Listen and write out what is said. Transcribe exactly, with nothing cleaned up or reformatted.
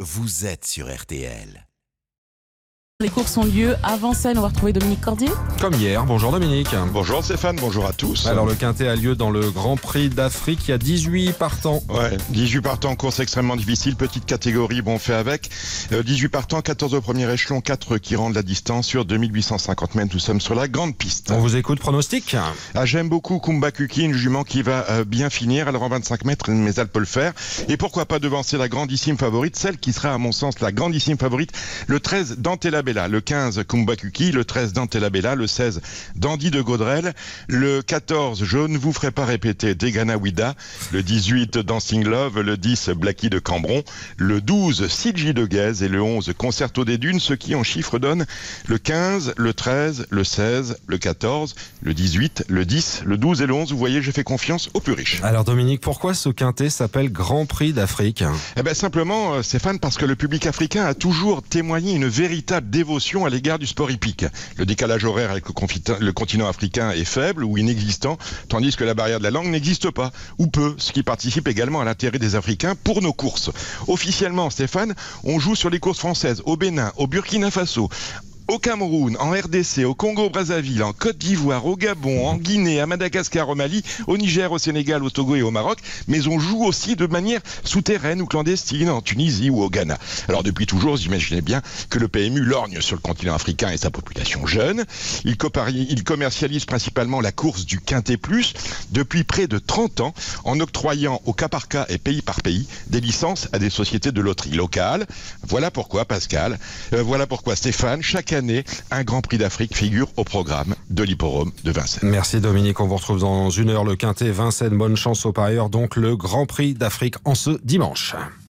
vous êtes sur R T L. Les courses ont lieu à Vincennes. On va retrouver Dominique Cordier. Comme hier. Bonjour Dominique. Bonjour Stéphane, bonjour à tous. Alors le Quintet a lieu dans le Grand Prix d'Afrique. Il y a dix-huit partants. Ouais, dix-huit partants, course extrêmement difficile, petite catégorie, bon fait avec. Euh, dix-huit partants, quatorze au premier échelon, quatre qui rendent la distance sur deux mille huit cent cinquante mètres. Nous sommes sur la grande piste. On vous écoute, pronostic. Ah, j'aime beaucoup Kumbakuki, une jument qui va euh, bien finir. Elle rend vingt-cinq mètres, mais elle peut le faire. Et pourquoi pas devancer la grandissime favorite, celle qui sera à mon sens la grandissime favorite, le treize Dantella Bella, le quinze Kumbakuki, le treize Dantella Bella, le seize Dandy de Gaudrel, le quatorze Je ne vous ferai pas répéter Degana Wida, le dix-huit Dancing Love, le dix Blacky de Cambron, le douze Sidji de Guèze et le onze Concerto des Dunes, ce qui en chiffres donne le quinze, le treize, le seize, le quatorze, le dix-huit, le dix, le douze et le onze. Vous voyez, j'ai fait confiance aux plus riches. Alors Dominique, pourquoi ce Quintet s'appelle Grand Prix d'Afrique ? Eh ben simplement, Stéphane, parce que le public africain a toujours témoigné une véritable dévotion à l'égard du sport hippique. Le décalage horaire avec le, confit- le continent africain est faible ou inexistant, tandis que la barrière de la langue n'existe pas, ou peu, ce qui participe également à l'intérêt des Africains pour nos courses. Officiellement, Stéphane, on joue sur les courses françaises au Bénin, au Burkina Faso, au Cameroun, en R D C, au Congo-Brazzaville, en Côte d'Ivoire, au Gabon, en Guinée, à Madagascar, au Mali, au Niger, au Sénégal, au Togo et au Maroc, mais on joue aussi de manière souterraine ou clandestine en Tunisie ou au Ghana. Alors depuis toujours, vous imaginez bien que le P M U lorgne sur le continent africain et sa population jeune. Il, copari- il commercialise principalement la course du Quintet Plus depuis près de trente ans, en octroyant au cas par cas et pays par pays des licences à des sociétés de loterie locales. Voilà pourquoi, Pascal, euh, voilà pourquoi Stéphane, chaque année, un Grand Prix d'Afrique figure au programme de l'hippodrome de Vincennes. Merci Dominique, on vous retrouve dans une heure le Quintet Vincennes. Bonne chance aux parieurs, donc le Grand Prix d'Afrique en ce dimanche.